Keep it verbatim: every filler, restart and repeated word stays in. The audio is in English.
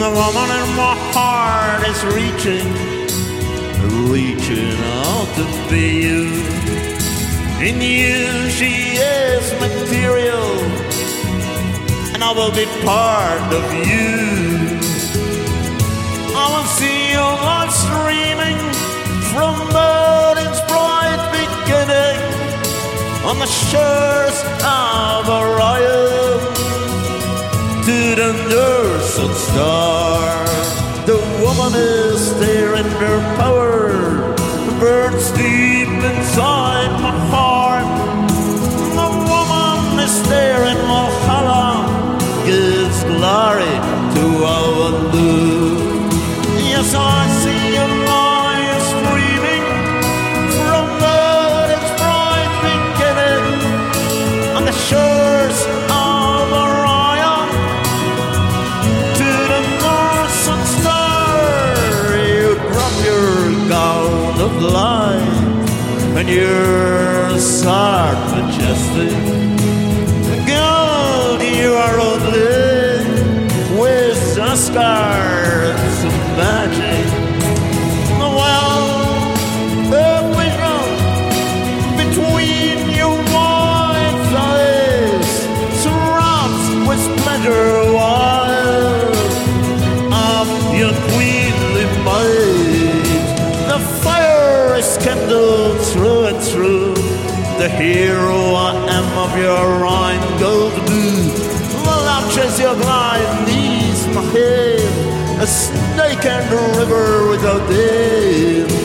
The woman in my heart is reaching, reaching out to be you. In you she is material, and I will be part of you. I will see your life streaming from morning's bright beginning on the shores of Orion to the northern star. The woman is there in her power, burns deep inside my heart. The woman is there in Valhalla, gives glory to our Lord. Yes, I see your light streaming from morning's bright beginning on the shores of Orion to the northern star. You drop your gown of light and your sword majestic. God, you are only with the scars of magic. Well, the vision between your white eyes surrounds with splendor wild of your queenly might. The fire is kindled through and through. The hero I am of your Rhine-Gold boot. The latches your blind knees my head, a snake and a river without end.